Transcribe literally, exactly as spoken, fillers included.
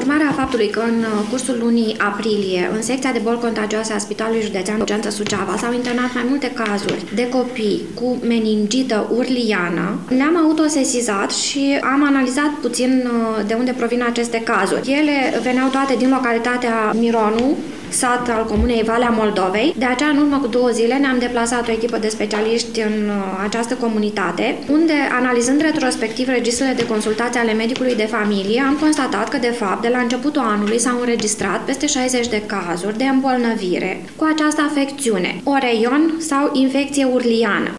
urmare a faptului că în cursul lunii aprilie, în secția de boli contagioase a Spitalului Județean de Urgență Suceava, s-au internat mai multe cazuri de copii cu meningită urliană, ne-am autosesizat și am analizat puțin de unde provin aceste cazuri. Ele veneau toate din localitatea Mironu, sat al comunei Valea Moldovei. De aceea, în urmă cu două zile, ne-am deplasat o echipă de specialiști în această comunitate, unde, analizând retrospectiv registrele de consultații ale medicului de familie, am constatat că, de fapt, de la începutul anului s-au înregistrat peste șaizeci de cazuri de îmbolnăvire cu această afecțiune, oreion sau infecție urliană.